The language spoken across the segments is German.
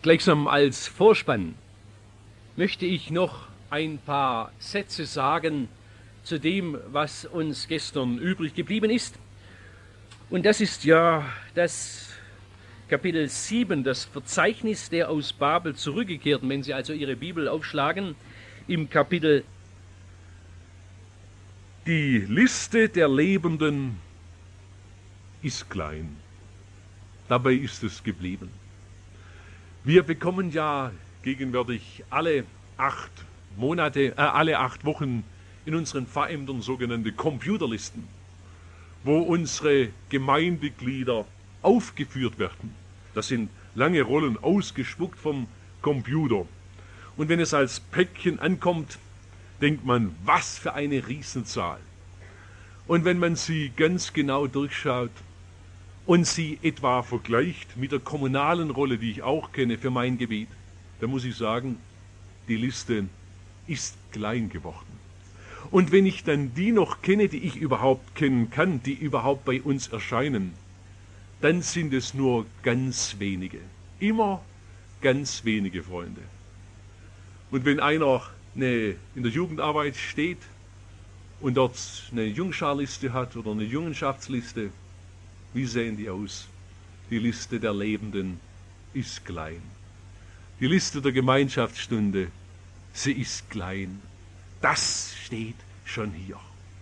Gleichsam als Vorspann möchte ich noch ein paar Sätze sagen zu dem, was uns gestern übrig geblieben ist. Und das ist ja das Kapitel 7, das Verzeichnis der aus Babel zurückgekehrten. Wenn Sie also Ihre Bibel aufschlagen, im Kapitel Die Liste der Lebenden ist klein. Dabei ist es geblieben. Wir bekommen ja gegenwärtig alle 8 Wochen in unseren Pfarrämtern sogenannte Computerlisten, wo unsere Gemeindeglieder aufgeführt werden. Das sind lange Rollen ausgespuckt vom Computer. Und wenn es als Päckchen ankommt, denkt man, was für eine Riesenzahl. Und wenn man sie ganz genau durchschaut und sie etwa vergleicht mit der kommunalen Rolle, die ich auch kenne für mein Gebiet, dann muss ich sagen, die Liste ist klein geworden. Und wenn ich dann die noch kenne, die ich überhaupt kennen kann, die überhaupt bei uns erscheinen, dann sind es nur ganz wenige. Immer ganz wenige, Freunde. Und wenn einer in der Jugendarbeit steht und dort eine Jungscharliste hat oder eine Jungenschaftsliste, wie sehen die aus? Die Liste der Lebenden ist klein. Die Liste der Gemeinschaftsstunde, sie ist klein. Das steht schon hier.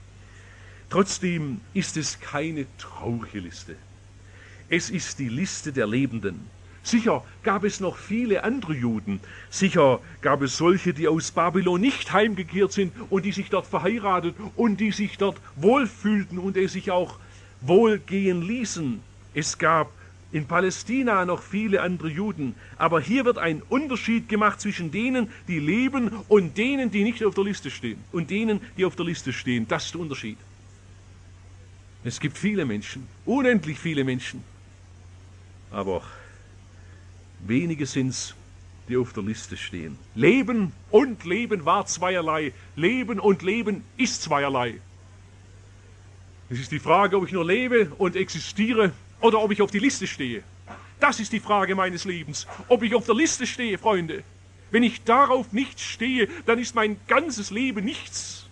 Trotzdem ist es keine traurige Liste. Es ist die Liste der Lebenden. Sicher gab es noch viele andere Juden. Sicher gab es solche, die aus Babylon nicht heimgekehrt sind und die sich dort verheiratet und die sich dort wohlfühlten und es sich auch wohlgehen ließen. Es gab in Palästina noch viele andere Juden. Aber hier wird ein Unterschied gemacht zwischen denen, die leben und denen, die nicht auf der Liste stehen. Und denen, die auf der Liste stehen. Das ist der Unterschied. Es gibt viele Menschen, unendlich viele Menschen. Aber wenige sind's, die auf der Liste stehen. Leben und Leben war zweierlei. Leben und Leben ist zweierlei. Es ist die Frage, ob ich nur lebe und existiere oder ob ich auf die Liste stehe. Das ist die Frage meines Lebens. Ob ich auf der Liste stehe, Freunde. Wenn ich darauf nicht stehe, dann ist mein ganzes Leben nichts.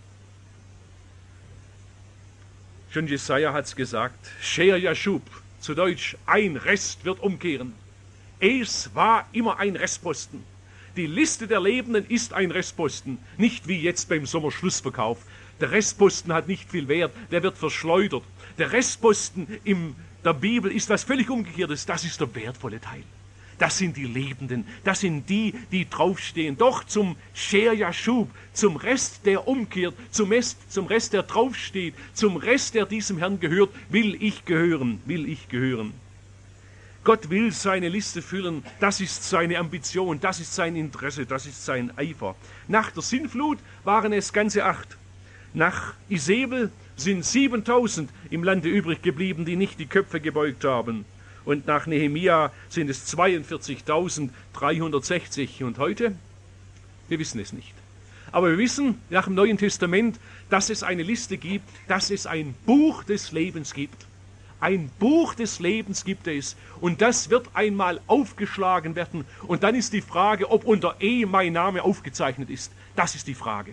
Schon Jesaja hat's gesagt. Shear Yashub, zu Deutsch, ein Rest wird umkehren. Es war immer ein Restposten. Die Liste der Lebenden ist ein Restposten. Nicht wie jetzt beim Sommerschlussverkauf. Der Restposten hat nicht viel Wert, der wird verschleudert. Der Restposten in der Bibel ist was völlig Umgekehrtes. Das ist der wertvolle Teil. Das sind die Lebenden, das sind die, die draufstehen. Doch zum Shear Yashub, zum Rest, der umkehrt, zum Rest, der draufsteht, zum Rest, der diesem Herrn gehört, will ich gehören, will ich gehören. Gott will seine Liste füllen, das ist seine Ambition, das ist sein Interesse, das ist sein Eifer. Nach der Sintflut waren es ganze 8. Nach Isebel sind 7000 im Lande übrig geblieben, die nicht die Köpfe gebeugt haben. Und nach Nehemia sind es 42.360. Und heute? Wir wissen es nicht. Aber wir wissen nach dem Neuen Testament, dass es eine Liste gibt, dass es ein Buch des Lebens gibt. Ein Buch des Lebens gibt es. Und das wird einmal aufgeschlagen werden. Und dann ist die Frage, ob unter E mein Name aufgezeichnet ist. Das ist die Frage.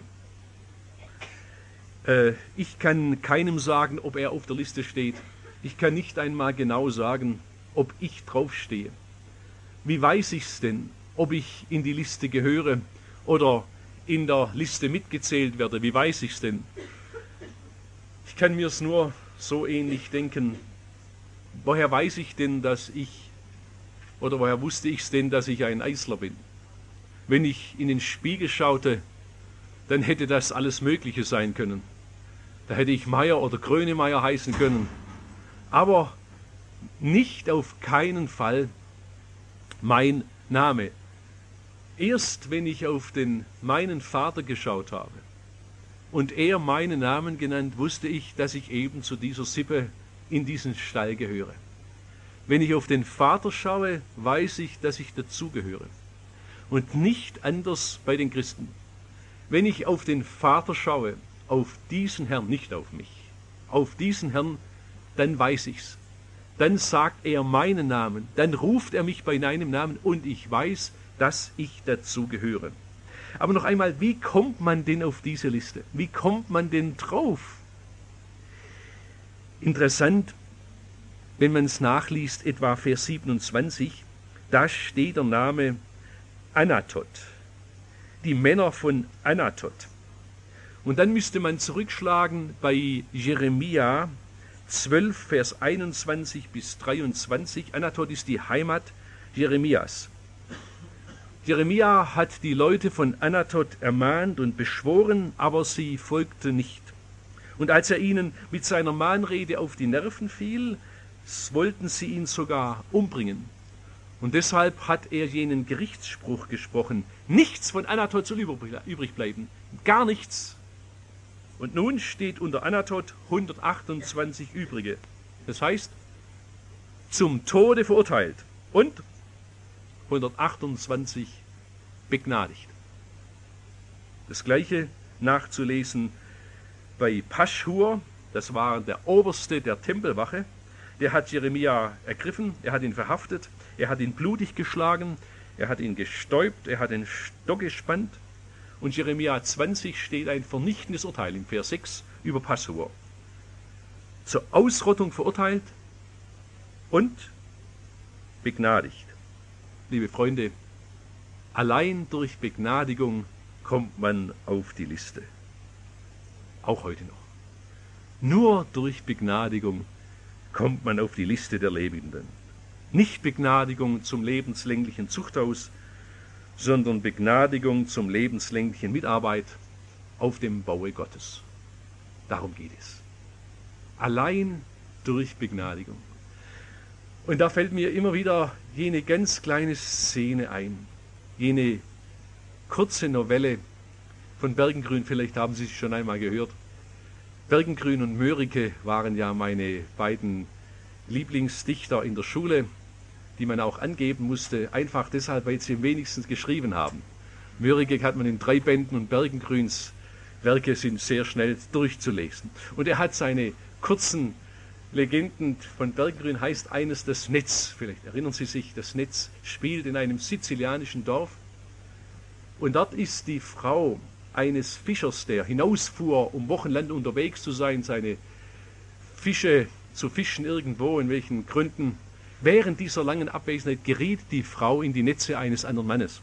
Ich kann keinem sagen, ob er auf der Liste steht. Ich kann nicht einmal genau sagen, ob ich draufstehe. Wie weiß ich's denn, ob ich in die Liste gehöre oder in der Liste mitgezählt werde? Wie weiß ich's denn? Ich kann mir's nur so ähnlich denken. Woher weiß ich denn, woher wusste ich's denn, dass ich ein Eisler bin? Wenn ich in den Spiegel schaute, dann hätte das alles Mögliche sein können. Da hätte ich Meier oder Grönemeyer heißen können. Aber nicht auf keinen Fall mein Name. Erst wenn ich auf meinen Vater geschaut habe und er meinen Namen genannt, wusste ich, dass ich eben zu dieser Sippe in diesen Stall gehöre. Wenn ich auf den Vater schaue, weiß ich, dass ich dazugehöre. Und nicht anders bei den Christen. Wenn ich auf den Vater schaue, auf diesen Herrn, nicht auf mich, auf diesen Herrn, dann weiß ich's. dann sagt er meinen Namen, dann ruft er mich bei meinem Namen und ich weiß, dass ich dazu gehöre. Aber noch einmal, wie kommt man denn auf diese Liste? Wie kommt man denn drauf? Interessant, wenn man es nachliest, etwa Vers 27, da steht der Name Anatot, die Männer von Anatot. Und dann müsste man zurückschlagen bei Jeremia 12, Vers 21 bis 23. Anatot ist die Heimat Jeremias. Jeremia hat die Leute von Anatot ermahnt und beschworen, aber sie folgten nicht. Und als er ihnen mit seiner Mahnrede auf die Nerven fiel, wollten sie ihn sogar umbringen. Und deshalb hat er jenen Gerichtsspruch gesprochen: Nichts von Anatot soll übrig bleiben, gar nichts. Und nun steht unter Anatot 128 Übrige. Das heißt, zum Tode verurteilt und 128 begnadigt. Das Gleiche nachzulesen bei Paschhur, das war der Oberste der Tempelwache. Der hat Jeremia ergriffen, er hat ihn verhaftet, er hat ihn blutig geschlagen, er hat ihn gestäubt, er hat den Stock gespannt. Und Jeremia 20 steht ein vernichtendes Urteil im Vers 6 über Paschhur. Zur Ausrottung verurteilt und begnadigt. Liebe Freunde, allein durch Begnadigung kommt man auf die Liste. Auch heute noch. Nur durch Begnadigung kommt man auf die Liste der Lebenden. Nicht Begnadigung zum lebenslänglichen Zuchthaus, sondern Begnadigung zum lebenslänglichen Mitarbeit auf dem Baue Gottes. Darum geht es. Allein durch Begnadigung. Und da fällt mir immer wieder jene ganz kleine Szene ein, jene kurze Novelle von Bergengrün, vielleicht haben Sie es schon einmal gehört. Bergengrün und Mörike waren ja meine beiden Lieblingsdichter in der Schule, die man auch angeben musste, einfach deshalb, weil sie wenigstens geschrieben haben. Mörike hat man in 3 Bänden und Bergengrüns Werke sind sehr schnell durchzulesen. Und er hat seine kurzen Legenden von Bergengrün, heißt eines das Netz. Vielleicht erinnern Sie sich, das Netz spielt in einem sizilianischen Dorf. Und dort ist die Frau eines Fischers, der hinausfuhr, um wochenlang unterwegs zu sein, seine Fische zu fischen irgendwo, in welchen Gründen. Während dieser langen Abwesenheit geriet die Frau in die Netze eines anderen Mannes.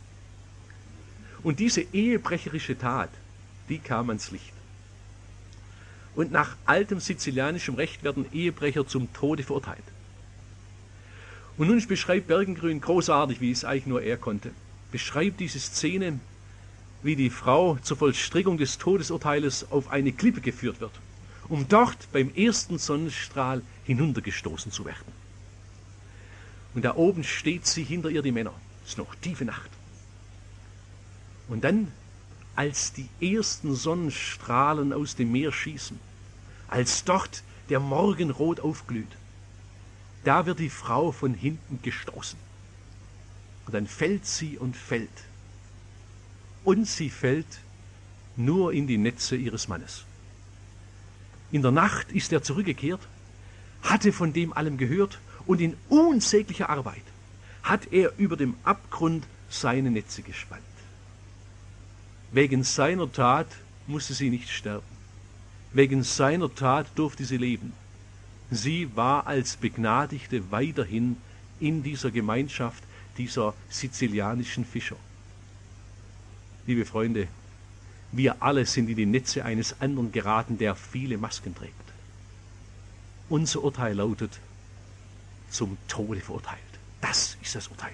Und diese ehebrecherische Tat, die kam ans Licht. Und nach altem sizilianischem Recht werden Ehebrecher zum Tode verurteilt. Und nun beschreibt Bergengrün großartig, wie es eigentlich nur er konnte, beschreibt diese Szene, wie die Frau zur Vollstreckung des Todesurteiles auf eine Klippe geführt wird, um dort beim ersten Sonnenstrahl hinuntergestoßen zu werden. Und da oben steht sie, hinter ihr die Männer. Es ist noch tiefe Nacht. Und dann, als die ersten Sonnenstrahlen aus dem Meer schießen, als dort der Morgenrot aufglüht, da wird die Frau von hinten gestoßen. Und dann fällt sie und fällt. Und sie fällt nur in die Netze ihres Mannes. In der Nacht ist er zurückgekehrt, hatte von dem allem gehört, und in unsäglicher Arbeit hat er über dem Abgrund seine Netze gespannt. Wegen seiner Tat musste sie nicht sterben. Wegen seiner Tat durfte sie leben. Sie war als Begnadigte weiterhin in dieser Gemeinschaft dieser sizilianischen Fischer. Liebe Freunde, wir alle sind in die Netze eines anderen geraten, der viele Masken trägt. Unser Urteil lautet: zum Tode verurteilt. Das ist das Urteil.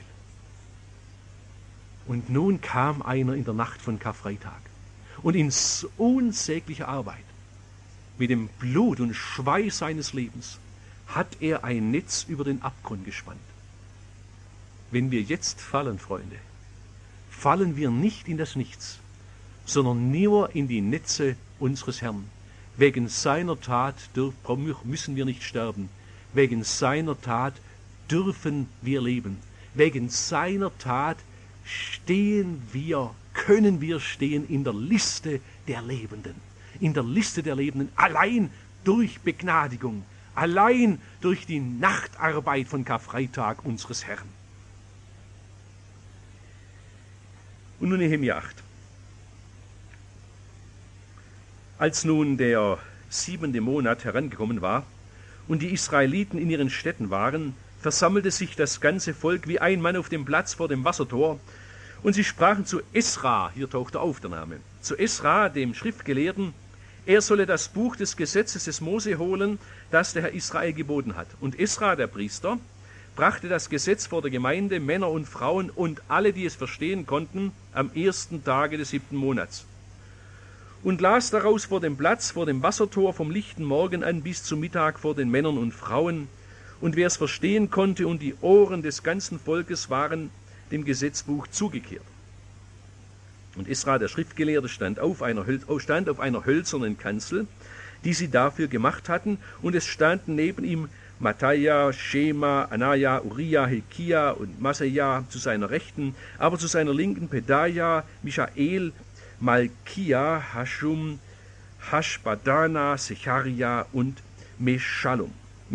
Und nun kam einer in der Nacht von Karfreitag und in unsäglicher Arbeit, mit dem Blut und Schweiß seines Lebens, hat er ein Netz über den Abgrund gespannt. Wenn wir jetzt fallen, Freunde, fallen wir nicht in das Nichts, sondern nur in die Netze unseres Herrn. Wegen seiner Tat müssen wir nicht sterben. Wegen seiner Tat dürfen wir leben. Wegen seiner Tat können wir stehen in der Liste der Lebenden. In der Liste der Lebenden, allein durch Begnadigung, allein durch die Nachtarbeit von Karfreitag unseres Herrn. Und nun Nehemia 8. Als nun der 7. Monat herangekommen war und die Israeliten in ihren Städten waren, versammelte sich das ganze Volk wie ein Mann auf dem Platz vor dem Wassertor, und sie sprachen zu Esra, hier tauchte auf der Name, zu Esra, dem Schriftgelehrten, er solle das Buch des Gesetzes des Mose holen, das der Herr Israel geboten hat. Und Esra, der Priester, brachte das Gesetz vor der Gemeinde, Männer und Frauen und alle, die es verstehen konnten, am 1. Tage des 7. Monats. Und las daraus vor dem Platz, vor dem Wassertor vom lichten Morgen an bis zum Mittag vor den Männern und Frauen. Und wer es verstehen konnte und die Ohren des ganzen Volkes waren dem Gesetzbuch zugekehrt. Und Esra, der Schriftgelehrte, stand auf einer hölzernen Kanzel, die sie dafür gemacht hatten, und es standen neben ihm Matthia, Schema, Anaja, Uriah, Hilkia und Maseja zu seiner Rechten, aber zu seiner Linken Pedaja, Michael, Malkia, Hashum, Hashbadana, Secharia und Meschulam.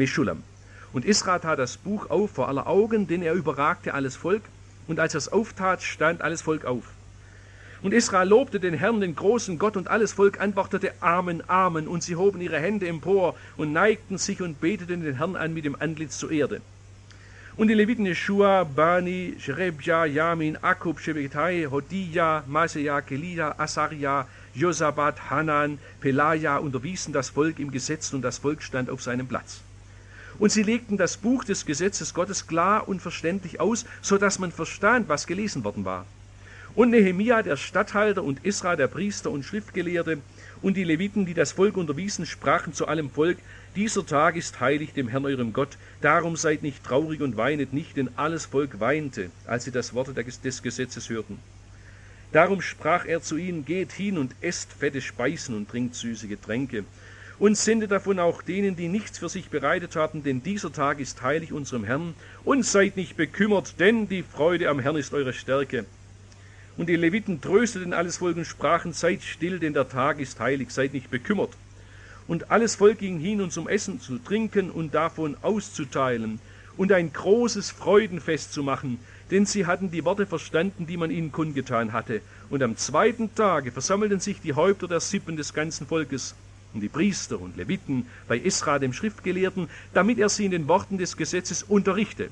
Und Esra tat das Buch auf vor aller Augen, denn er überragte alles Volk, und als er es auftat, stand alles Volk auf. Und Esra lobte den Herrn, den großen Gott, und alles Volk antwortete Amen, Amen, und sie hoben ihre Hände empor und neigten sich und beteten den Herrn an mit dem Antlitz zur Erde. Und die Leviten Jeschua, Bani, Sherebja, Yamin, Akub, Shebetai, Hodia, Maseja, Kelida, Asaria, Josabat, Hanan, Pelaja unterwiesen das Volk im Gesetz, und das Volk stand auf seinem Platz. Und sie legten das Buch des Gesetzes Gottes klar und verständlich aus, so dass man verstand, was gelesen worden war. Und Nehemia, der Statthalter, und Esra, der Priester und Schriftgelehrte, und die Leviten, die das Volk unterwiesen, sprachen zu allem Volk: Dieser Tag ist heilig dem Herrn eurem Gott, darum seid nicht traurig und weinet nicht, denn alles Volk weinte, als sie das Wort des Gesetzes hörten. Darum sprach er zu ihnen: Geht hin und esst fette Speisen und trinkt süße Getränke, und sendet davon auch denen, die nichts für sich bereitet haben, denn dieser Tag ist heilig unserem Herrn, und seid nicht bekümmert, denn die Freude am Herrn ist eure Stärke. Und die Leviten trösteten alles Volk und sprachen: Seid still, denn der Tag ist heilig, seid nicht bekümmert. Und alles Volk ging hin, um zum Essen zu trinken und davon auszuteilen und ein großes Freudenfest zu machen, denn sie hatten die Worte verstanden, die man ihnen kundgetan hatte. Und am 2. Tage versammelten sich die Häupter der Sippen des ganzen Volkes und die Priester und Leviten bei Esra, dem Schriftgelehrten, damit er sie in den Worten des Gesetzes unterrichte.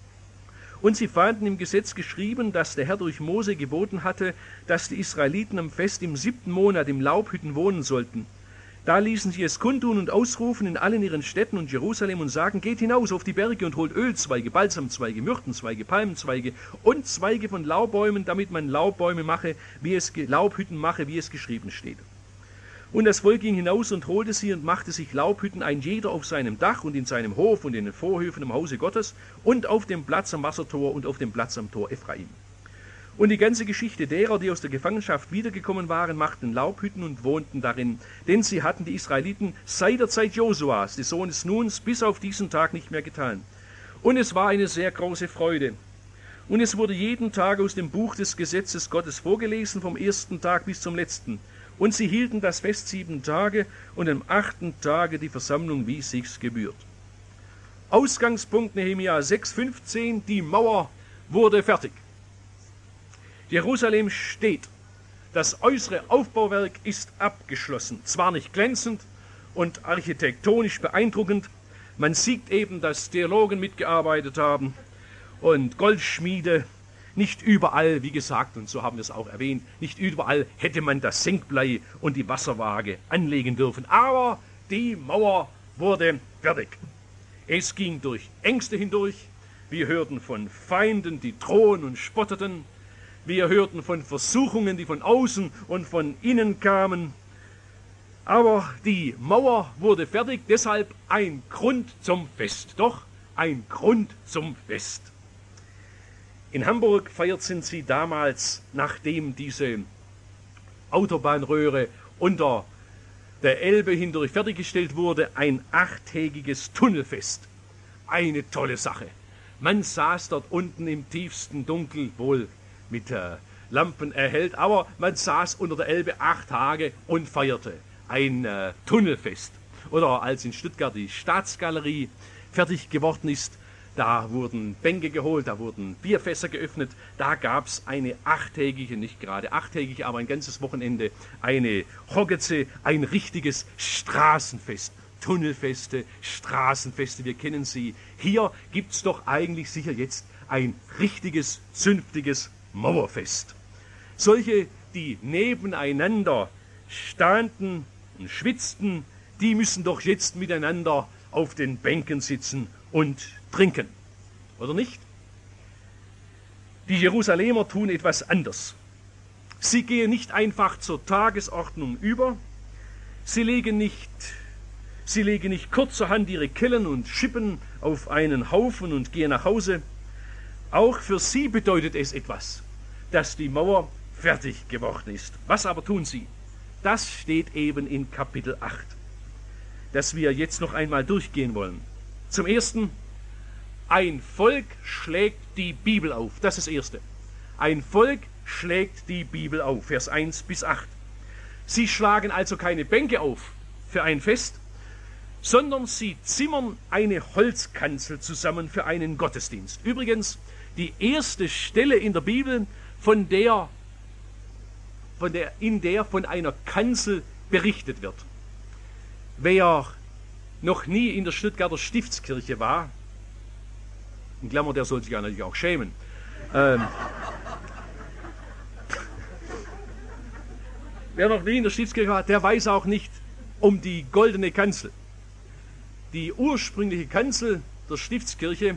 Und sie fanden im Gesetz geschrieben, dass der Herr durch Mose geboten hatte, dass die Israeliten am Fest im 7. Monat im Laubhütten wohnen sollten. Da ließen sie es kundtun und ausrufen in allen ihren Städten und Jerusalem und sagen: Geht hinaus auf die Berge und holt Ölzweige, Balsamzweige, Myrtenzweige, Palmenzweige und Zweige von Laubbäumen, damit man Laubbäume mache, Laubhütten mache, wie es geschrieben steht. Und das Volk ging hinaus und holte sie und machte sich Laubhütten, ein jeder auf seinem Dach und in seinem Hof und in den Vorhöfen im Hause Gottes und auf dem Platz am Wassertor und auf dem Platz am Tor Ephraim. Und die ganze Geschichte derer, die aus der Gefangenschaft wiedergekommen waren, machten Laubhütten und wohnten darin, denn sie hatten die Israeliten seit der Zeit Josuas, des Sohnes Nuns, bis auf diesen Tag nicht mehr getan. Und es war eine sehr große Freude. Und es wurde jeden Tag aus dem Buch des Gesetzes Gottes vorgelesen, vom 1. Tag bis zum letzten. Und sie hielten das Fest 7 Tage und am 8. Tage die Versammlung, wie sich's gebührt. Ausgangspunkt Nehemia 6,15: Die Mauer wurde fertig. Jerusalem steht. Das äußere Aufbauwerk ist abgeschlossen. Zwar nicht glänzend und architektonisch beeindruckend, man sieht eben, dass Theologen mitgearbeitet haben und Goldschmiede. Nicht überall, wie gesagt, und so haben wir es auch erwähnt, nicht überall hätte man das Senkblei und die Wasserwaage anlegen dürfen. Aber die Mauer wurde fertig. Es ging durch Ängste hindurch. Wir hörten von Feinden, die drohen und spotteten. Wir hörten von Versuchungen, die von außen und von innen kamen. Aber die Mauer wurde fertig, deshalb ein Grund zum Fest. Doch ein Grund zum Fest. In Hamburg feierten sie damals, nachdem diese Autobahnröhre unter der Elbe hindurch fertiggestellt wurde, ein 8-tägiges Tunnelfest. Eine tolle Sache. Man saß dort unten im tiefsten Dunkel, wohl mit Lampen erhellt, aber man saß unter der Elbe 8 Tage und feierte ein Tunnelfest. oder als in Stuttgart die Staatsgalerie fertig geworden ist. Da wurden Bänke geholt, da wurden Bierfässer geöffnet, da gab es eine achttägige, nicht gerade achttägig, aber ein ganzes Wochenende, eine Hoggeze, ein richtiges Straßenfest. Tunnelfeste, Straßenfeste, wir kennen sie. Hier gibt es doch eigentlich sicher jetzt ein richtiges, zünftiges Mauerfest. Solche, die nebeneinander standen und schwitzten, die müssen doch jetzt miteinander auf den Bänken sitzen und trinken, oder nicht? Die Jerusalemer tun etwas anders. Sie gehen nicht einfach zur Tagesordnung über, sie legen nicht kurzerhand ihre Kellen und Schippen auf einen Haufen und gehen nach Hause. Auch für sie bedeutet es etwas, dass die Mauer fertig geworden ist. Was aber tun sie? Das steht eben in Kapitel 8, das wir jetzt noch einmal durchgehen wollen. Zum Ersten, ein Volk schlägt die Bibel auf. Das ist das Erste. Ein Volk schlägt die Bibel auf. Vers 1 bis 8. Sie schlagen also keine Bänke auf für ein Fest, sondern sie zimmern eine Holzkanzel zusammen für einen Gottesdienst. Übrigens, die erste Stelle in der Bibel, in der von einer Kanzel berichtet wird. Wer noch nie in der Stuttgarter Stiftskirche war, in Klammer, der soll sich ja natürlich auch schämen. Wer noch nie in der Stiftskirche war, der weiß auch nicht um die goldene Kanzel. Die ursprüngliche Kanzel der Stiftskirche,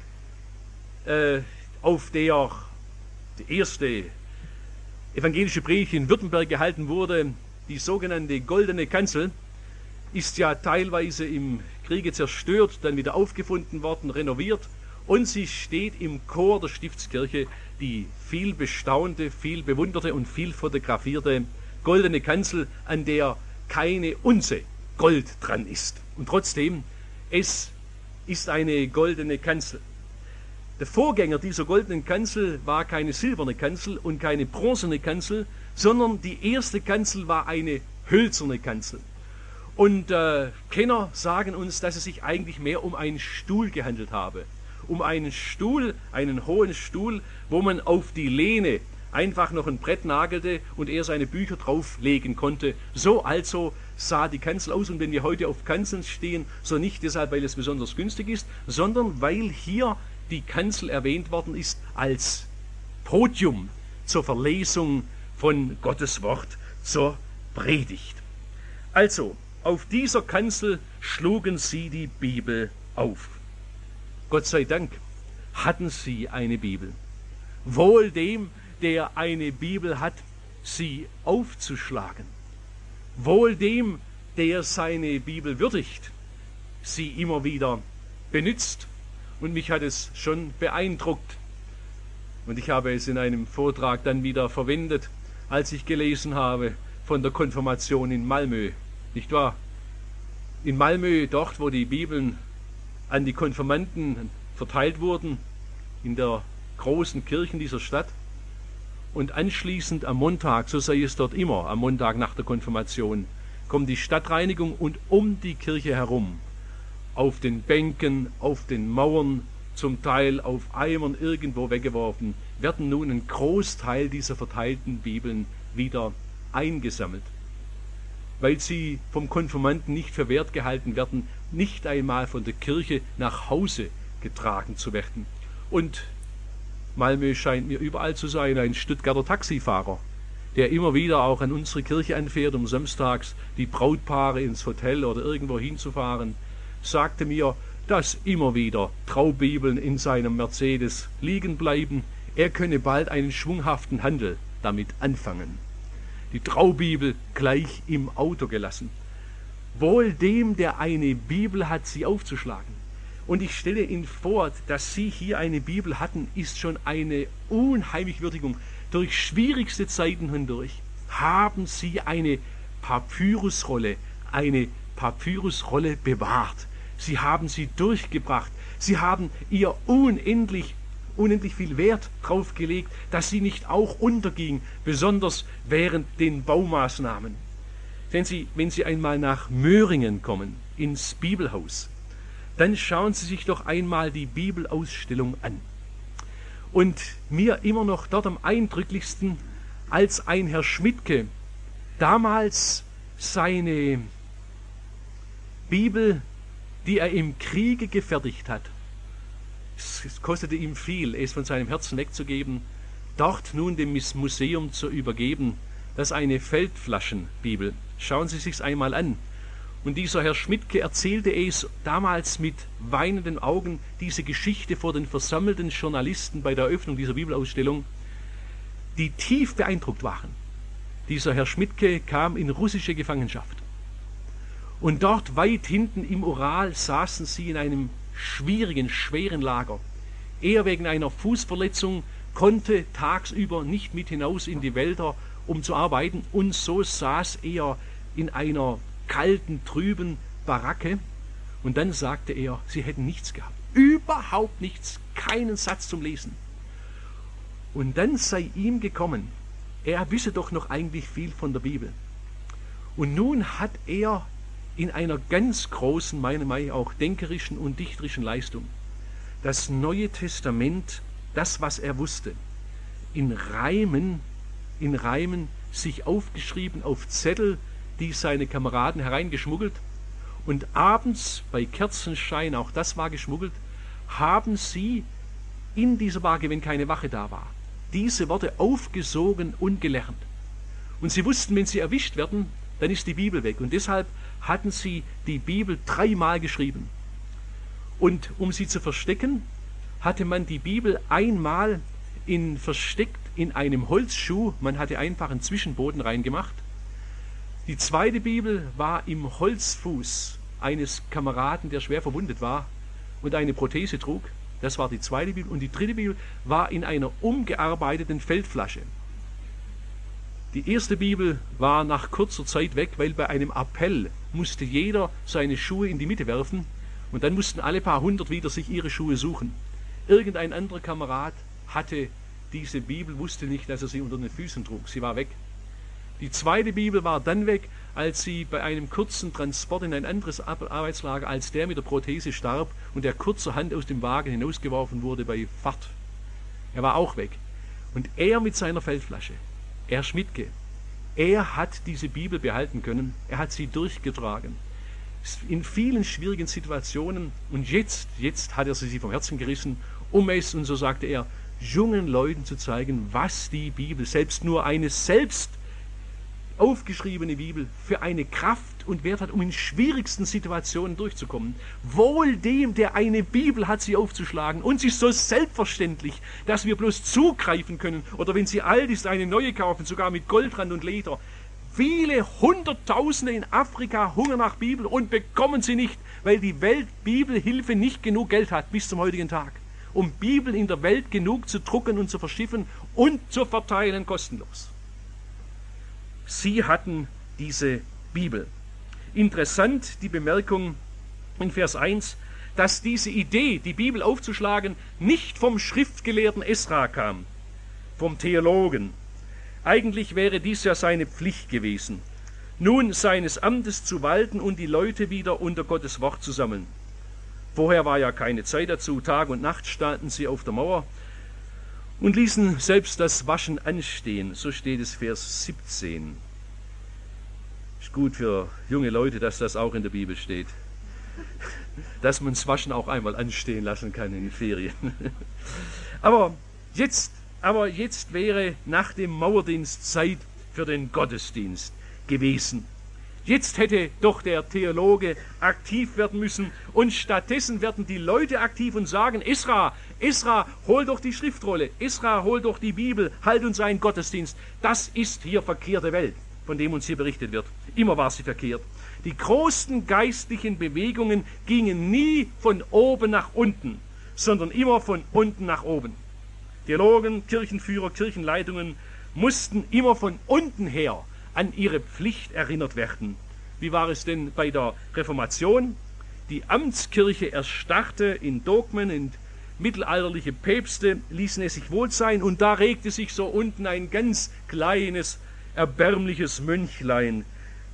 auf der die erste evangelische Predigt in Württemberg gehalten wurde, die sogenannte goldene Kanzel, ist ja teilweise im Kriege zerstört, dann wieder aufgefunden worden, renoviert, und sie steht im Chor der Stiftskirche, die viel bestaunte, viel bewunderte und viel fotografierte goldene Kanzel, an der keine Unze Gold dran ist. Und trotzdem, es ist eine goldene Kanzel. Der Vorgänger dieser goldenen Kanzel war keine silberne Kanzel und keine bronzene Kanzel, sondern die erste Kanzel war eine hölzerne Kanzel. Und Kenner sagen uns, dass es sich eigentlich mehr um einen Stuhl gehandelt habe. Um einen Stuhl, einen hohen Stuhl, wo man auf die Lehne einfach noch ein Brett nagelte und er seine Bücher drauflegen konnte. So also sah die Kanzel aus. Und wenn wir heute auf Kanzeln stehen, so nicht deshalb, weil es besonders günstig ist, sondern weil hier die Kanzel erwähnt worden ist als Podium zur Verlesung von Gottes Wort, zur Predigt. Also, auf dieser Kanzel schlugen sie die Bibel auf. Gott sei Dank hatten sie eine Bibel. Wohl dem, der eine Bibel hat, sie aufzuschlagen. Wohl dem, der seine Bibel würdigt, sie immer wieder benutzt. Und mich hat es schon beeindruckt. Und ich habe es in einem Vortrag dann wieder verwendet, als ich gelesen habe von der Konfirmation in Malmö. Nicht wahr? In Malmö, dort, wo die Bibeln an die Konfirmanden verteilt wurden, in der großen Kirche dieser Stadt. Und anschließend am Montag, so sei es dort immer, am Montag nach der Konfirmation, kommt die Stadtreinigung und um die Kirche herum, auf den Bänken, auf den Mauern, zum Teil auf Eimern irgendwo weggeworfen, werden nun ein Großteil dieser verteilten Bibeln wieder eingesammelt, weil sie vom Konfirmanden nicht für wert gehalten werden, nicht einmal von der Kirche nach Hause getragen zu werden. Und Malmö scheint mir überall zu sein, ein Stuttgarter Taxifahrer, der immer wieder auch an unsere Kirche anfährt, um samstags die Brautpaare ins Hotel oder irgendwo hinzufahren, sagte mir, dass immer wieder Traubibeln in seinem Mercedes liegen bleiben. Er könne bald einen schwunghaften Handel damit anfangen. Die Traubibel gleich im Auto gelassen. Wohl dem, der eine Bibel hat, sie aufzuschlagen. Und ich stelle Ihnen vor, dass Sie hier eine Bibel hatten, ist schon eine unheimliche Würdigung. Durch schwierigste Zeiten hindurch haben Sie eine Papyrusrolle bewahrt. Sie haben sie durchgebracht. Sie haben ihr unendlich viel Wert drauf gelegt, dass sie nicht auch unterging, besonders während den Baumaßnahmen. wenn Sie einmal nach Möhringen kommen, ins Bibelhaus, dann schauen Sie sich doch einmal die Bibelausstellung an. Und mir immer noch dort am eindrücklichsten, als ein Herr Schmidtke damals seine Bibel, die er im Kriege gefertigt hat, es kostete ihm viel, es von seinem Herzen wegzugeben, dort nun dem Museum zu übergeben. Das ist eine Feldflaschenbibel. Schauen Sie sich's einmal an. Und dieser Herr Schmidtke erzählte es damals mit weinenden Augen, diese Geschichte vor den versammelten Journalisten bei der Eröffnung dieser Bibelausstellung, die tief beeindruckt waren. Dieser Herr Schmidtke kam in russische Gefangenschaft. Und dort weit hinten im Ural saßen sie in einem schwierigen, schweren Lager. Er wegen einer Fußverletzung konnte tagsüber nicht mit hinaus in die Wälder, um zu arbeiten, und so saß er in einer kalten, trüben Baracke, und dann sagte er, sie hätten nichts gehabt, überhaupt nichts, keinen Satz zum Lesen. Und dann sei ihm gekommen, er wisse doch noch eigentlich viel von der Bibel. Und nun hat er in einer ganz großen, meiner Meinung nach auch denkerischen und dichterischen Leistung, das Neue Testament, das, was er wusste, in Reimen sich aufgeschrieben auf Zettel, die seine Kameraden hereingeschmuggelt, und abends bei Kerzenschein, auch das war geschmuggelt, haben sie in dieser Barke, wenn keine Wache da war, diese Worte aufgesogen und gelernt. Und sie wussten, wenn sie erwischt werden, dann ist die Bibel weg. Und deshalb hatten sie die Bibel 3-mal geschrieben. Und um sie zu verstecken, hatte man die Bibel einmal versteckt in einem Holzschuh. Man hatte einfach einen Zwischenboden reingemacht. Die zweite Bibel war im Holzfuß eines Kameraden, der schwer verwundet war und eine Prothese trug. Das war die zweite Bibel. Und die dritte Bibel war in einer umgearbeiteten Feldflasche. Die erste Bibel war nach kurzer Zeit weg, weil bei einem Appell musste jeder seine Schuhe in die Mitte werfen und dann mussten alle paar hundert wieder sich ihre Schuhe suchen. Irgendein anderer Kamerad hatte diese Bibel, wusste nicht, dass er sie unter den Füßen trug. Sie war weg. Die zweite Bibel war dann weg, als sie bei einem kurzen Transport in ein anderes Arbeitslager, als der mit der Prothese starb und der kurzerhand aus dem Wagen hinausgeworfen wurde bei Fahrt. Er war auch weg. Und er mit seiner Feldflasche, Herr Schmidtke, er hat diese Bibel behalten können, er hat sie durchgetragen. In vielen schwierigen Situationen, und jetzt hat er sie vom Herzen gerissen, um es, und so sagte er, jungen Leuten zu zeigen, was die Bibel, selbst nur eine selbst aufgeschriebene Bibel, für eine Kraft und Wert hat, um in schwierigsten Situationen durchzukommen. Wohl dem, der eine Bibel hat, sie aufzuschlagen. Uns ist so selbstverständlich, dass wir bloß zugreifen können oder wenn sie alt ist, eine neue kaufen, sogar mit Goldrand und Leder. Viele Hunderttausende in Afrika hungern nach Bibel und bekommen sie nicht, weil die Weltbibelhilfe nicht genug Geld hat bis zum heutigen Tag, um Bibel in der Welt genug zu drucken und zu verschiffen und zu verteilen kostenlos. Sie hatten diese Bibel. Interessant die Bemerkung in Vers 1, dass diese Idee, die Bibel aufzuschlagen, nicht vom Schriftgelehrten Esra kam, vom Theologen. Eigentlich wäre dies ja seine Pflicht gewesen, nun seines Amtes zu walten und die Leute wieder unter Gottes Wort zu sammeln. Vorher war ja keine Zeit dazu, Tag und Nacht standen sie auf der Mauer und ließen selbst das Waschen anstehen. So steht es Vers 17. Ist gut für junge Leute, dass das auch in der Bibel steht. Dass man das Waschen auch einmal anstehen lassen kann in den Ferien. Aber jetzt wäre nach dem Mauerdienst Zeit für den Gottesdienst gewesen. Jetzt hätte doch der Theologe aktiv werden müssen und stattdessen werden die Leute aktiv und sagen, Esra, hol doch die Schriftrolle, Esra, hol doch die Bibel, halt uns einen Gottesdienst. Das ist hier verkehrte Welt, von dem uns hier berichtet wird. Immer war sie verkehrt. Die großen geistlichen Bewegungen gingen nie von oben nach unten, sondern immer von unten nach oben. Theologen, Kirchenführer, Kirchenleitungen mussten immer von unten her an ihre Pflicht erinnert werden. Wie war es denn bei der Reformation? Die Amtskirche erstarrte in Dogmen, und mittelalterliche Päpste ließen es sich wohl sein, und da regte sich so unten ein ganz kleines, erbärmliches Mönchlein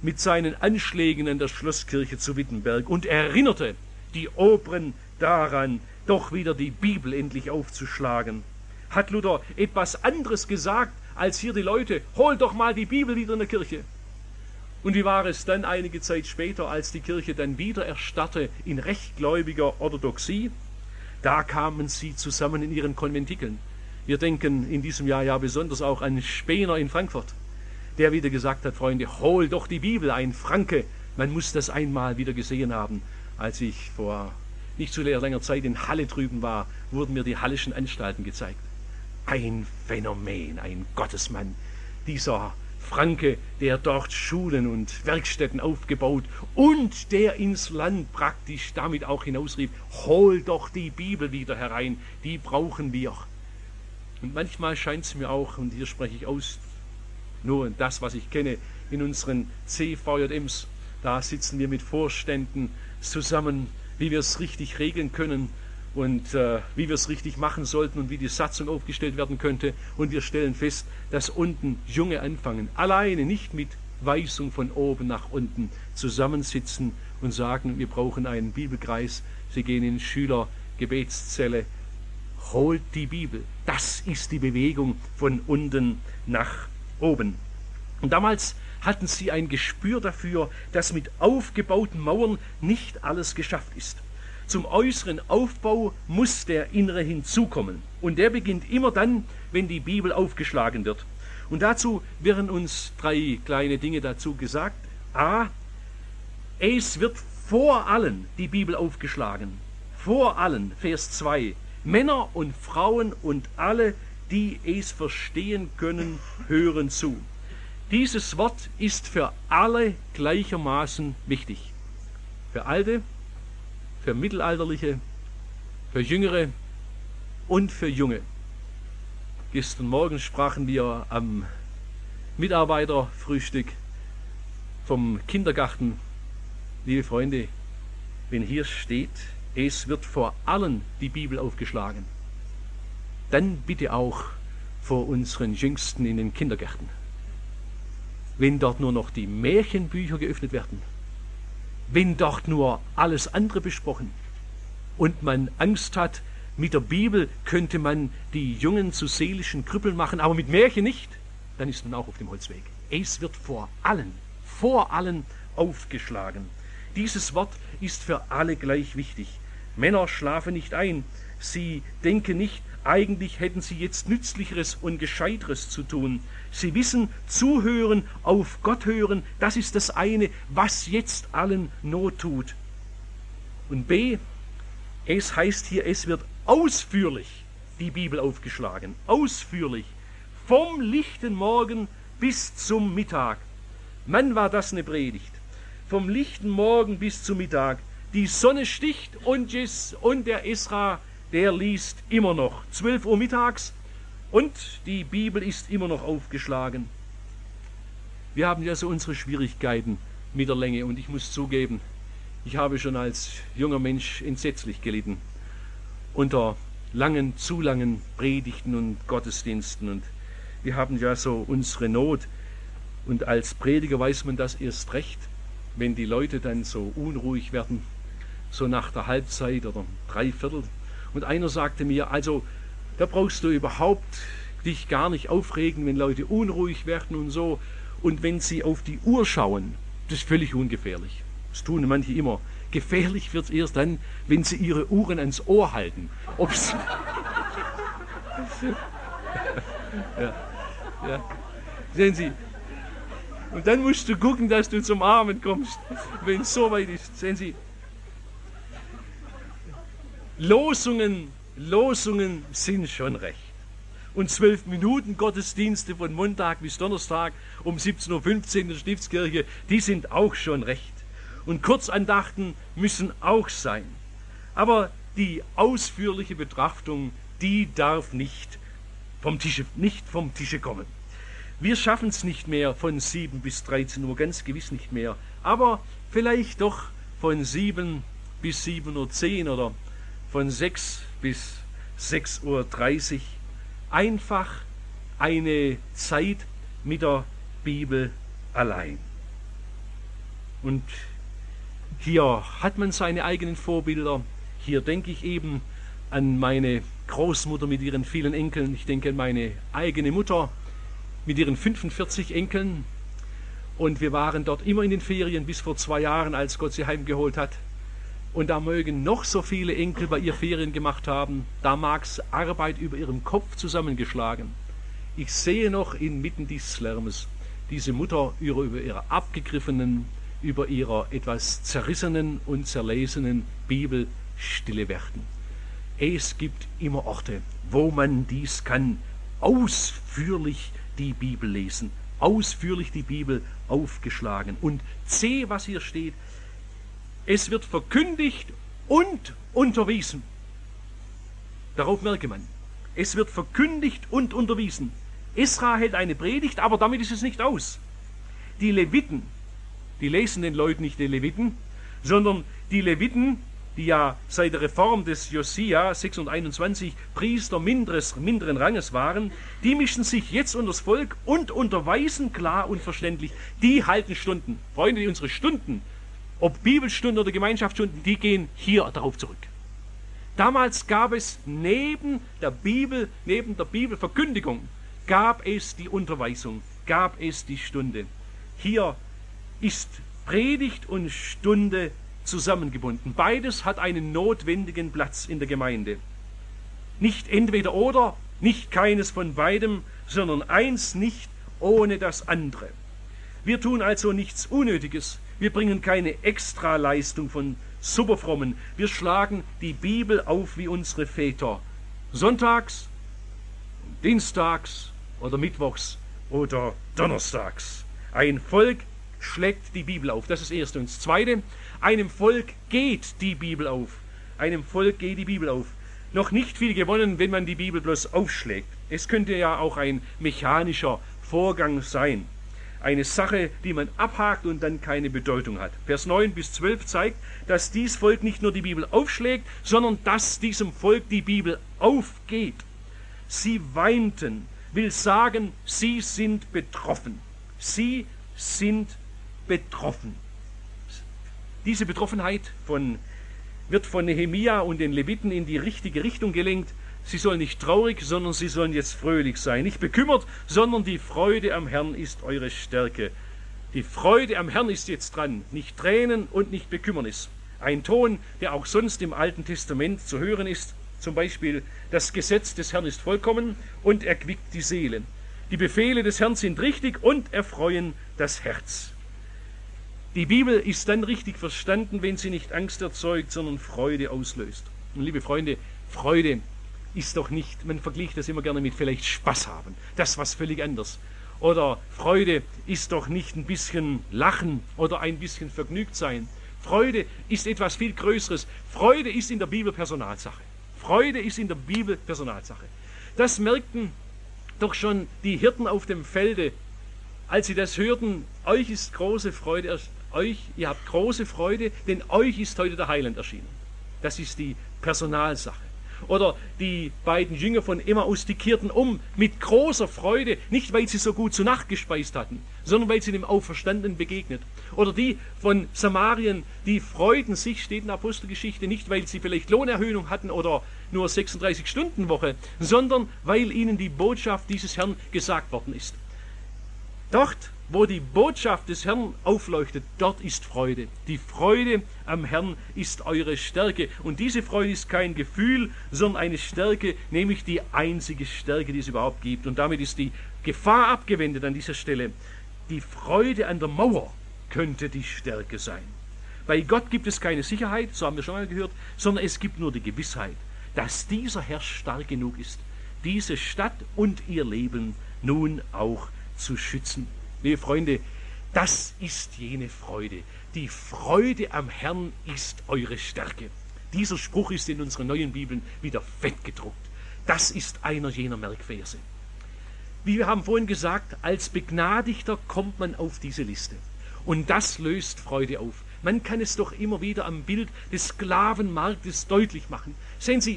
mit seinen Anschlägen an der Schlosskirche zu Wittenberg und erinnerte die Oberen daran, doch wieder die Bibel endlich aufzuschlagen. Hat Luther etwas anderes gesagt, als hier die Leute, holt doch mal die Bibel wieder in der Kirche. Und wie war es dann einige Zeit später, als die Kirche dann wieder erstarrte in rechtgläubiger Orthodoxie? Da kamen sie zusammen in ihren Konventikeln. Wir denken in diesem Jahr ja besonders auch an Spener in Frankfurt, der wieder gesagt hat, Freunde, hol doch die Bibel, ein Franke. Man muss das einmal wieder gesehen haben. Als ich vor nicht zu langer Zeit in Halle drüben war, wurden mir die Halleschen Anstalten gezeigt. Ein Phänomen, ein Gottesmann, dieser Franke, der dort Schulen und Werkstätten aufgebaut und der ins Land praktisch damit auch hinausrief, hol doch die Bibel wieder herein, die brauchen wir. Und manchmal scheint es mir auch, und hier spreche ich aus, nur das, was ich kenne, in unseren CVJMs, da sitzen wir mit Vorständen zusammen, wie wir es richtig regeln können und wie wir es richtig machen sollten und wie die Satzung aufgestellt werden könnte. Und wir stellen fest, dass unten Junge anfangen, alleine, nicht mit Weisung von oben nach unten, zusammensitzen und sagen, wir brauchen einen Bibelkreis. Sie gehen in Schülergebetszelle. Holt die Bibel. Das ist die Bewegung von unten nach oben. Und damals hatten sie ein Gespür dafür, dass mit aufgebauten Mauern nicht alles geschafft ist. Zum äußeren Aufbau muss der innere hinzukommen. Und der beginnt immer dann, wenn die Bibel aufgeschlagen wird. Und dazu werden uns 3 kleine Dinge dazu gesagt. A. Es wird vor allen die Bibel aufgeschlagen. Vor allen, Vers 2. Männer und Frauen und alle, die es verstehen können, hören zu. Dieses Wort ist für alle gleichermaßen wichtig. Für Alte, für Mittelalterliche, für Jüngere und für Junge. Gestern Morgen sprachen wir am Mitarbeiterfrühstück vom Kindergarten. Liebe Freunde, wenn hier steht, es wird vor allen die Bibel aufgeschlagen, dann bitte auch vor unseren Jüngsten in den Kindergärten. Wenn dort nur noch die Märchenbücher geöffnet werden, wenn dort nur alles andere besprochen und man Angst hat, mit der Bibel könnte man die Jungen zu seelischen Krüppeln machen, aber mit Märchen nicht, dann ist man auch auf dem Holzweg. Es wird vor allen aufgeschlagen. Dieses Wort ist für alle gleich wichtig. Männer schlafen nicht ein. Sie denken nicht, eigentlich hätten sie jetzt Nützlicheres und Gescheiteres zu tun. Sie wissen, zuhören, auf Gott hören, das ist das eine, was jetzt allen Not tut. Und B, es heißt hier, es wird ausführlich die Bibel aufgeschlagen. Ausführlich. Vom lichten Morgen bis zum Mittag. Mann, war das eine Predigt. Vom lichten Morgen bis zum Mittag. Die Sonne sticht und der Esra, der liest immer noch. 12 Uhr mittags und die Bibel ist immer noch aufgeschlagen. Wir haben ja so unsere Schwierigkeiten mit der Länge und ich muss zugeben, ich habe schon als junger Mensch entsetzlich gelitten unter langen, zu langen Predigten und Gottesdiensten und wir haben ja so unsere Not und als Prediger weiß man das erst recht, wenn die Leute dann so unruhig werden, so nach der Halbzeit oder Dreiviertel. Und einer sagte mir, also da brauchst du überhaupt dich gar nicht aufregen, wenn Leute unruhig werden und so. Und wenn sie auf die Uhr schauen, das ist völlig ungefährlich. Das tun manche immer. Gefährlich wird es erst dann, wenn sie ihre Uhren ans Ohr halten. Ob's ja. Sehen Sie, und dann musst du gucken, dass du zum Abend kommst, wenn es so weit ist. Sehen Sie, Losungen sind schon recht. Und 12 Minuten Gottesdienste von Montag bis Donnerstag um 17:15 Uhr in der Stiftskirche, die sind auch schon recht. Und Kurzandachten müssen auch sein. Aber die ausführliche Betrachtung, die darf nicht vom Tische kommen. Wir schaffen es nicht mehr von 7 bis 13 Uhr, ganz gewiss nicht mehr. Aber vielleicht doch von 7 bis 7:10 Uhr oder von 6 bis 6:30 Uhr. Einfach eine Zeit mit der Bibel allein. Und hier hat man seine eigenen Vorbilder. Hier denke ich eben an meine Großmutter mit ihren vielen Enkeln. Ich denke an meine eigene Mutter mit ihren 45 Enkeln. Und wir waren dort immer in den Ferien bis vor 2 Jahren, als Gott sie heimgeholt hat. Und da mögen noch so viele Enkel bei ihr Ferien gemacht haben, da mag's Arbeit über ihrem Kopf zusammengeschlagen. Ich sehe noch inmitten dieses Lärmes diese Mutter über ihre abgegriffenen, über ihrer etwas zerrissenen und zerlesenen Bibel stille werden. Es gibt immer Orte, wo man dies kann, ausführlich die Bibel lesen, ausführlich die Bibel aufgeschlagen. Und C, was hier steht, es wird verkündigt und unterwiesen. Darauf merke man, es wird verkündigt und unterwiesen. Esra hält eine Predigt, aber damit ist es nicht aus. Die Leviten, die lesen den Leuten nicht die Leviten, sondern die Leviten, die ja seit der Reform des Josia 621 Priester minderen Ranges waren, die mischen sich jetzt unter das Volk und unterweisen klar und verständlich. Die halten Stunden. Freunde, unsere Stunden, ob Bibelstunden oder Gemeinschaftsstunden, die gehen hier darauf zurück. Damals gab es neben der Bibelverkündigung, gab es die Unterweisung, gab es die Stunde. Hier ist Predigt und Stunde zusammengebunden. Beides hat einen notwendigen Platz in der Gemeinde. Nicht entweder oder, nicht keines von beidem, sondern eins nicht ohne das andere. Wir tun also nichts Unnötiges. Wir bringen keine Extraleistung von Superfrommen. Wir schlagen die Bibel auf wie unsere Väter. Sonntags, dienstags oder mittwochs oder donnerstags. Ein Volk schlägt die Bibel auf. Das ist das Erste. Und das Zweite, einem Volk geht die Bibel auf. Einem Volk geht die Bibel auf. Noch nicht viel gewonnen, wenn man die Bibel bloß aufschlägt. Es könnte ja auch ein mechanischer Vorgang sein. Eine Sache, die man abhakt und dann keine Bedeutung hat. Vers 9 bis 12 zeigt, dass dies Volk nicht nur die Bibel aufschlägt, sondern dass diesem Volk die Bibel aufgeht. Sie weinten, will sagen, sie sind betroffen. Sie sind betroffen. Diese Betroffenheit wird von Nehemia und den Leviten in die richtige Richtung gelenkt. Sie sollen nicht traurig, sondern sie sollen jetzt fröhlich sein. Nicht bekümmert, sondern die Freude am Herrn ist eure Stärke. Die Freude am Herrn ist jetzt dran. Nicht Tränen und nicht Bekümmernis. Ein Ton, der auch sonst im Alten Testament zu hören ist. Zum Beispiel, das Gesetz des Herrn ist vollkommen und erquickt die Seele. Die Befehle des Herrn sind richtig und erfreuen das Herz. Die Bibel ist dann richtig verstanden, wenn sie nicht Angst erzeugt, sondern Freude auslöst. Und liebe Freunde, Freude ist doch nicht, man vergleicht das immer gerne mit vielleicht Spaß haben. Das ist was völlig anderes. Oder Freude ist doch nicht ein bisschen Lachen oder ein bisschen vergnügt sein. Freude ist etwas viel Größeres. Freude ist in der Bibel Personalsache. Freude ist in der Bibel Personalsache. Das merkten doch schon die Hirten auf dem Felde, als sie das hörten, euch ist große Freude, ihr habt große Freude, denn euch ist heute der Heiland erschienen. Das ist die Personalsache. Oder die beiden Jünger von Emmaus, die kehrten um mit großer Freude, nicht weil sie so gut zu Nacht gespeist hatten, sondern weil sie dem Auferstandenen begegnet. Oder die von Samarien, die freuten sich, steht in der Apostelgeschichte, nicht weil sie vielleicht Lohnerhöhung hatten oder nur 36-Stunden-Woche, sondern weil ihnen die Botschaft dieses Herrn gesagt worden ist. Dort, wo die Botschaft des Herrn aufleuchtet, dort ist Freude. Die Freude am Herrn ist eure Stärke. Und diese Freude ist kein Gefühl, sondern eine Stärke, nämlich die einzige Stärke, die es überhaupt gibt. Und damit ist die Gefahr abgewendet an dieser Stelle. Die Freude an der Mauer könnte die Stärke sein. Bei Gott gibt es keine Sicherheit, so haben wir schon mal gehört, sondern es gibt nur die Gewissheit, dass dieser Herr stark genug ist, diese Stadt und ihr Leben nun auch zu schützen. Liebe Freunde, das ist jene Freude. Die Freude am Herrn ist eure Stärke. Dieser Spruch ist in unseren neuen Bibeln wieder fett gedruckt. Das ist einer jener Merkverse. Wie wir haben vorhin gesagt, als Begnadigter kommt man auf diese Liste. Und das löst Freude auf. Man kann es doch immer wieder am Bild des Sklavenmarktes deutlich machen. Sehen Sie,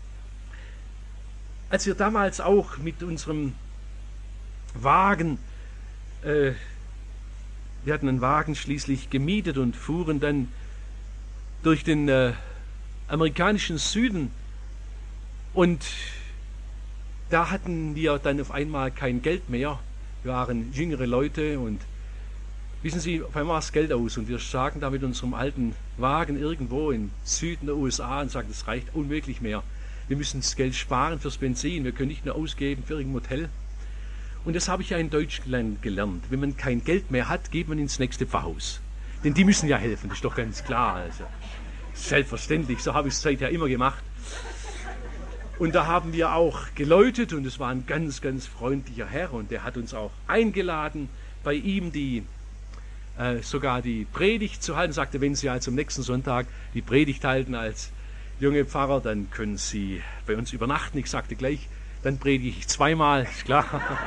als wir damals auch mit unserem Wagen Wir hatten einen Wagen schließlich gemietet und fuhren dann durch den amerikanischen Süden. Und da hatten wir dann auf einmal kein Geld mehr. Wir waren jüngere Leute und wissen Sie, auf einmal war das Geld aus und wir sagen da mit unserem alten Wagen irgendwo im Süden der USA und sagen, das reicht unmöglich mehr. Wir müssen das Geld sparen fürs Benzin, wir können nicht nur ausgeben für irgendein Hotel. Und das habe ich ja in Deutschland gelernt. Wenn man kein Geld mehr hat, geht man ins nächste Pfarrhaus. Denn die müssen ja helfen, das ist doch ganz klar. Also, selbstverständlich, so habe ich es seither immer gemacht. Und da haben wir auch geläutet und es war ein ganz, ganz freundlicher Herr und der hat uns auch eingeladen, bei ihm sogar die Predigt zu halten. Sagte, wenn Sie also am nächsten Sonntag die Predigt halten als junge Pfarrer, dann können Sie bei uns übernachten. Ich sagte gleich, dann predige ich zweimal, ist klar.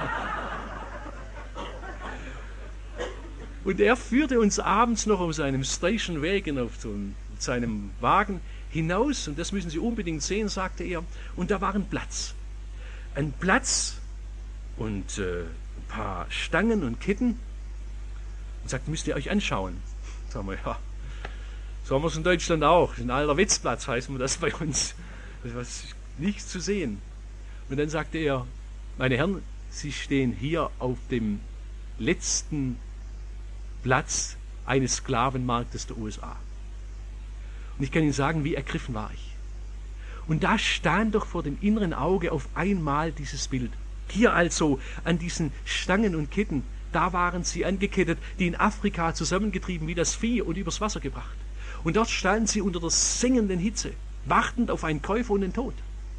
Und er führte uns abends noch auf seinem Station Wagon, auf seinem Wagen hinaus, und das müssen Sie unbedingt sehen, sagte er, und da war ein Platz. Ein Platz und ein paar Stangen und Ketten. Und sagt, müsst ihr euch anschauen. Sagen wir, ja, so haben wir es in Deutschland auch. Ein alter Wetzplatz heißt man das bei uns. Das ist nichts zu sehen. Und dann sagte er, meine Herren, Sie stehen hier auf dem letzten Platz eines Sklavenmarktes der USA. Und ich kann Ihnen sagen, wie ergriffen war ich. Und da stand doch vor dem inneren Auge auf einmal dieses Bild. Hier also an diesen Stangen und Ketten, da waren sie angekettet, die in Afrika zusammengetrieben wie das Vieh und übers Wasser gebracht. Und dort standen sie unter der sengenden Hitze, wartend auf einen Käufer und den Tod.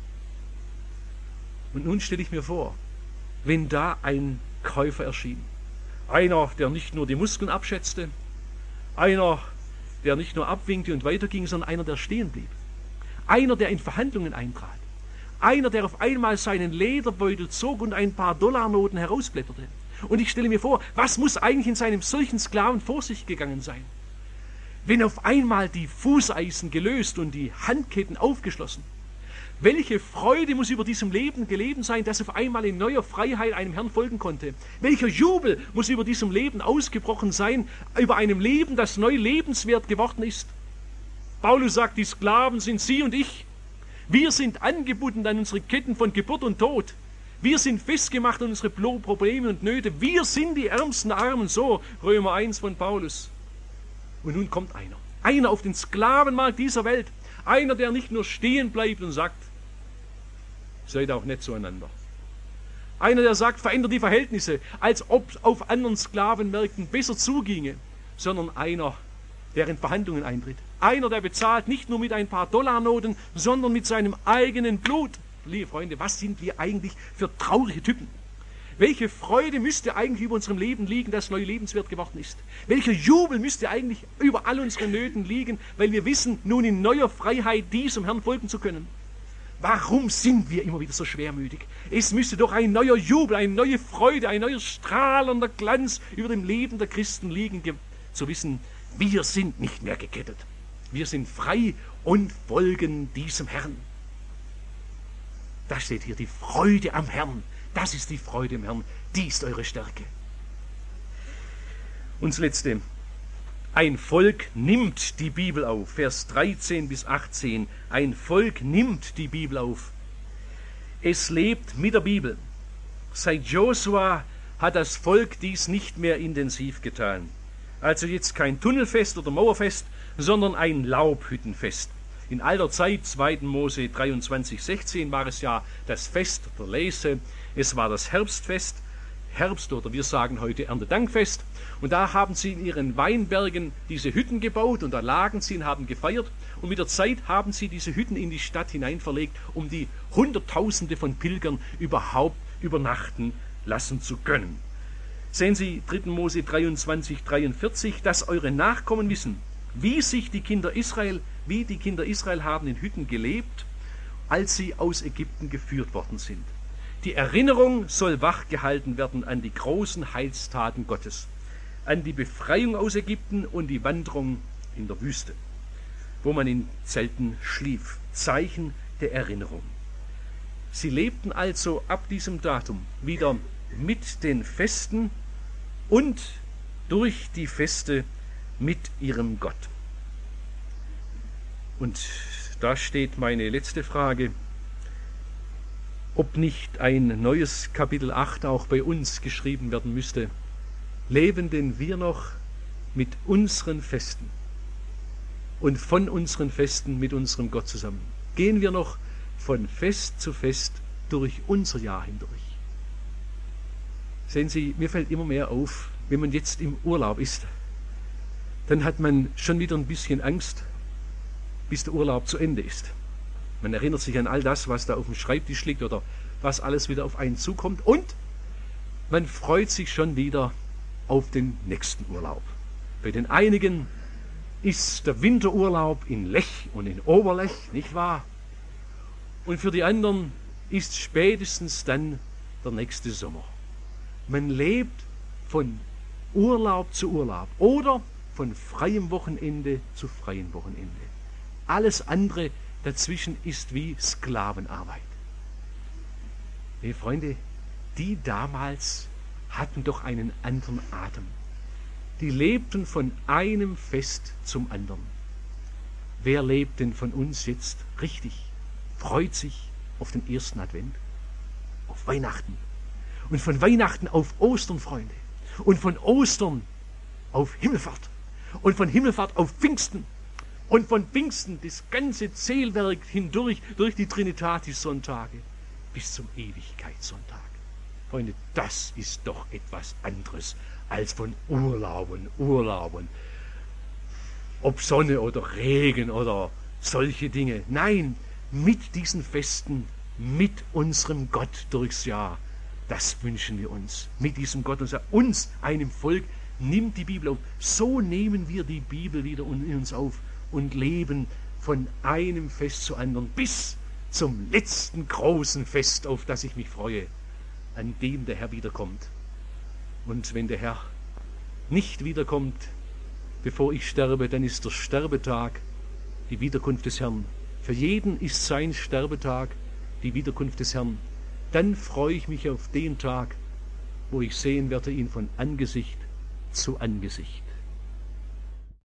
Und nun stelle ich mir vor, wenn da ein Käufer erschien. Einer, der nicht nur die Muskeln abschätzte, einer, der nicht nur abwinkte und weiterging, sondern einer, der stehen blieb. Einer, der in Verhandlungen eintrat. Einer, der auf einmal seinen Lederbeutel zog und ein paar Dollarnoten herausblätterte. Und ich stelle mir vor, was muss eigentlich in seinem solchen Sklaven vor sich gegangen sein? Wenn auf einmal die Fußeisen gelöst und die Handketten aufgeschlossen. Welche Freude muss über diesem Leben gelebt sein, das auf einmal in neuer Freiheit einem Herrn folgen konnte? Welcher Jubel muss über diesem Leben ausgebrochen sein, über einem Leben, das neu lebenswert geworden ist? Paulus sagt, die Sklaven sind Sie und ich. Wir sind angebunden an unsere Ketten von Geburt und Tod. Wir sind festgemacht an unsere Probleme und Nöte. Wir sind die ärmsten Armen, so Römer 1 von Paulus. Und nun kommt einer auf den Sklavenmarkt dieser Welt. Einer, der nicht nur stehen bleibt und sagt, seid auch nett zueinander. Einer, der sagt, verändert die Verhältnisse, als ob es auf anderen Sklavenmärkten besser zuginge, sondern einer, der in Verhandlungen eintritt. Einer, der bezahlt nicht nur mit ein paar Dollarnoten, sondern mit seinem eigenen Blut. Liebe Freunde, was sind wir eigentlich für traurige Typen? Welche Freude müsste eigentlich über unserem Leben liegen, das neu lebenswert geworden ist? Welcher Jubel müsste eigentlich über all unsere Nöten liegen, weil wir wissen, nun in neuer Freiheit diesem Herrn folgen zu können? Warum sind wir immer wieder so schwermütig? Es müsste doch ein neuer Jubel, eine neue Freude, ein neuer strahlender Glanz über dem Leben der Christen liegen, zu wissen, wir sind nicht mehr gekettet. Wir sind frei und folgen diesem Herrn. Da steht hier die Freude am Herrn. Das ist die Freude im Herrn. Die ist eure Stärke. Und das Letzte. Ein Volk nimmt die Bibel auf. Vers 13 bis 18. Ein Volk nimmt die Bibel auf. Es lebt mit der Bibel. Seit Josua hat das Volk dies nicht mehr intensiv getan. Also jetzt kein Tunnelfest oder Mauerfest, sondern ein Laubhüttenfest. In alter Zeit, 2. Mose 23,16, war es ja das Fest der Lese. Es war das Herbstfest, oder wir sagen heute Erntedankfest. Und da haben sie in ihren Weinbergen diese Hütten gebaut und da lagen sie und haben gefeiert. Und mit der Zeit haben sie diese Hütten in die Stadt hinein verlegt, um die Hunderttausende von Pilgern überhaupt übernachten lassen zu können. Sehen Sie 3. Mose 23,43, dass eure Nachkommen wissen, wie die Kinder Israel haben in Hütten gelebt, als sie aus Ägypten geführt worden sind. Die Erinnerung soll wachgehalten werden an die großen Heilstaten Gottes, an die Befreiung aus Ägypten und die Wanderung in der Wüste, wo man in Zelten schlief. Zeichen der Erinnerung. Sie lebten also ab diesem Datum wieder mit den Festen und durch die Feste mit ihrem Gott. Und da steht meine letzte Frage, ob nicht ein neues Kapitel 8 auch bei uns geschrieben werden müsste. Leben denn wir noch mit unseren Festen und von unseren Festen mit unserem Gott zusammen? Gehen wir noch von Fest zu Fest durch unser Jahr hindurch? Sehen Sie, mir fällt immer mehr auf, wenn man jetzt im Urlaub ist, dann hat man schon wieder ein bisschen Angst, bis der Urlaub zu Ende ist. Man erinnert sich an all das, was da auf dem Schreibtisch liegt oder was alles wieder auf einen zukommt, und man freut sich schon wieder auf den nächsten Urlaub. Bei den einigen ist der Winterurlaub in Lech und in Oberlech, nicht wahr? Und für die anderen ist spätestens dann der nächste Sommer. Man lebt von Urlaub zu Urlaub oder von freiem Wochenende zu freiem Wochenende. Alles andere dazwischen ist wie Sklavenarbeit. Hey Freunde, die damals hatten doch einen anderen Atem. Die lebten von einem Fest zum anderen. Wer lebt denn von uns jetzt richtig, freut sich auf den ersten Advent, auf Weihnachten und von Weihnachten auf Ostern, Freunde, und von Ostern auf Himmelfahrt und von Himmelfahrt auf Pfingsten und von Pfingsten das ganze Zählwerk hindurch durch die Trinitatis-Sonntage bis zum Ewigkeitssonntag. Freunde, das ist doch etwas anderes als von Urlauben. Ob Sonne oder Regen oder solche Dinge. Nein, mit diesen Festen, mit unserem Gott durchs Jahr, das wünschen wir uns. Mit diesem Gott, uns, einem Volk, nimmt die Bibel auf. So nehmen wir die Bibel wieder in uns auf und leben von einem Fest zu anderen bis zum letzten großen Fest, auf das ich mich freue, an dem der Herr wiederkommt. Und wenn der Herr nicht wiederkommt, bevor ich sterbe, dann ist der Sterbetag die Wiederkunft des Herrn. Für jeden ist sein Sterbetag die Wiederkunft des Herrn. Dann freue ich mich auf den Tag, wo ich sehen werde ihn von Angesicht zu Angesicht.